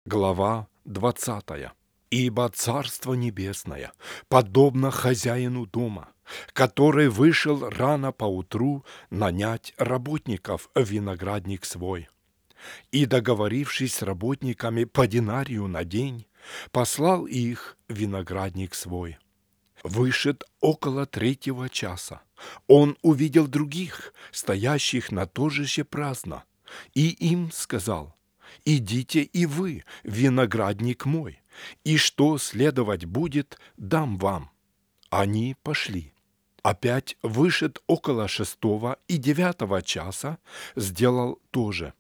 Глава 20. «Ибо Царство Небесное подобно хозяину дома, который вышел рано поутру нанять работников в виноградник свой, и, договорившись с работниками по динарию на день, послал их в виноградник свой. Вышед около 3 часа, он увидел других, стоящих на торжище праздно, и им сказал: идите и вы в виноградник мой, и что следовать будет, дам вам. Они пошли. Опять вышед около 6 и 9 часа, сделал то же.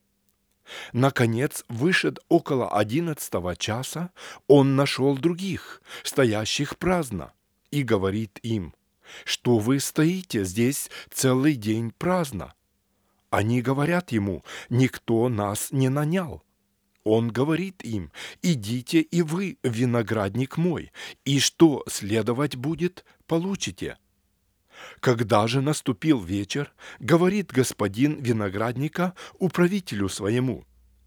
Наконец, вышед около 11 часа, он нашел других, стоящих праздно, и говорит им: что вы стоите здесь целый день праздно? Они говорят ему: никто нас не нанял. Он говорит им: идите и вы в виноградник мой, и что следовать будет, получите. Когда же наступил вечер, говорит господин виноградника управителю своему: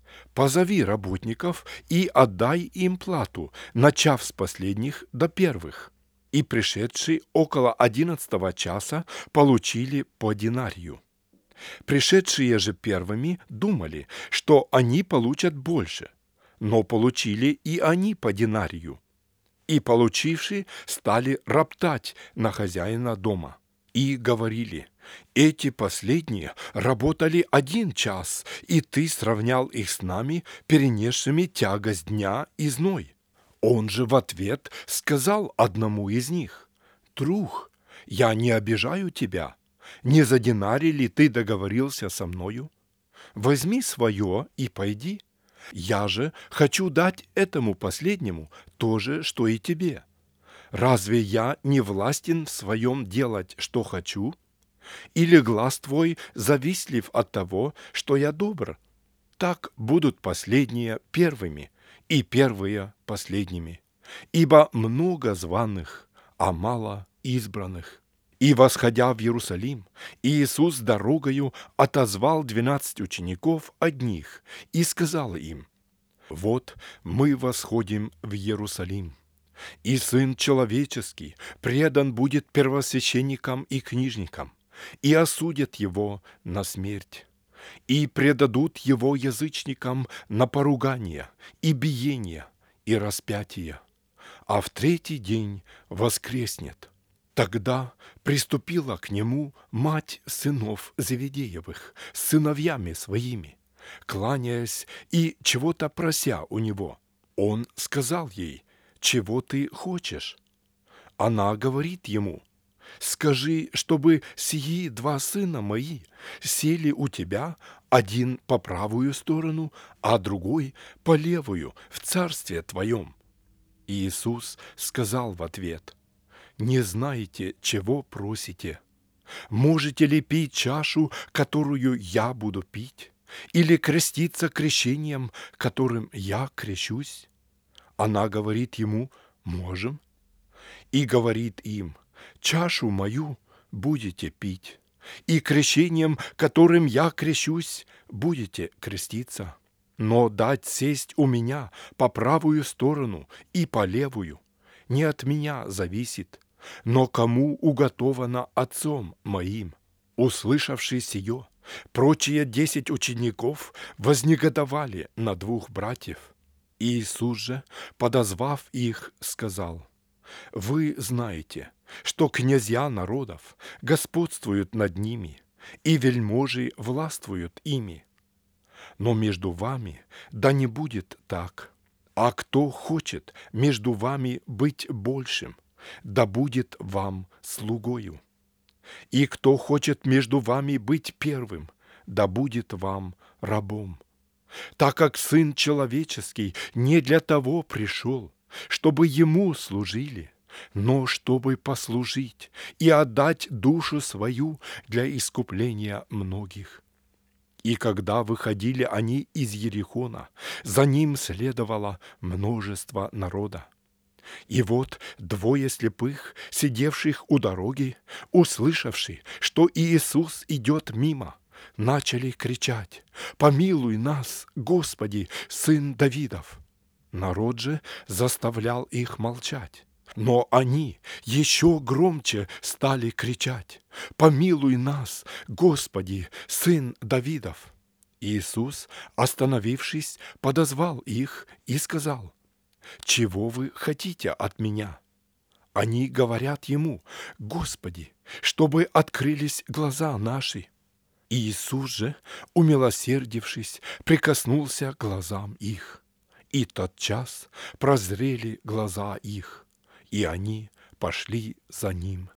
позови работников и отдай им плату, начав с последних до первых. И пришедшие около 11 часа получили по динарию. Пришедшие же первыми думали, что они получат больше, но получили и они по динарию. И получившие стали роптать на хозяина дома и говорили: эти последние работали 1 час, и ты сравнял их с нами, перенесшими тягость дня и зной. Он же в ответ сказал одному из них: друг, я не обижаю тебя. Не за динарий ли ты договорился со мною? Возьми свое и пойди. Я же хочу дать этому последнему то же, что и тебе. Разве я не властен в своем делать, что хочу? Или глаз твой завистлив от того, что я добр? Так будут последние первыми, и первые последними. Ибо много званых, а мало избранных. И, восходя в Иерусалим, Иисус дорогою отозвал 12 учеников одних и сказал им: вот мы восходим в Иерусалим, и Сын Человеческий предан будет первосвященникам и книжникам, и осудят его на смерть, и предадут его язычникам на поругание, и биение, и распятие, а в 3-й день воскреснет. Тогда приступила к нему мать сынов Зеведеевых с сыновьями своими, кланяясь и чего-то прося у него. Он сказал ей: чего ты хочешь? Она говорит ему: скажи, чтобы сии 2 сына мои сели у тебя, один по правую сторону, а другой по левую, в царстве твоем. Иисус сказал в ответ: не знаете, чего просите. Можете ли пить чашу, которую я буду пить, или креститься крещением, которым я крещусь? Она говорит ему: можем. И говорит им: чашу мою будете пить, и крещением, которым я крещусь, будете креститься. Но дать сесть у меня по правую сторону и по левую не от меня зависит, но кому уготовано Отцом моим. Услышавши сие, прочие 10 учеников вознегодовали на 2 братьев. Иисус же, подозвав их, сказал: вы знаете, что князья народов господствуют над ними, и вельможи властвуют ими. Но между вами да не будет так. А кто хочет между вами быть большим, да будет вам слугою. И кто хочет между вами быть первым, да будет вам рабом. Так как Сын Человеческий не для того пришел, чтобы Ему служили, но чтобы послужить и отдать душу свою для искупления многих. И когда выходили они из Ерихона, за ним следовало множество народа. И вот 2 слепых, сидевших у дороги, услышавши, что Иисус идет мимо, начали кричать: «Помилуй нас, Господи, Сын Давидов!» Народ же заставлял их молчать. Но они еще громче стали кричать: «Помилуй нас, Господи, Сын Давидов!» Иисус, остановившись, подозвал их и сказал: «Чего вы хотите от меня?» Они говорят ему: «Господи, чтобы открылись глаза наши». Иисус же, умилосердившись, прикоснулся к глазам их. И тотчас прозрели глаза их, и они пошли за ним.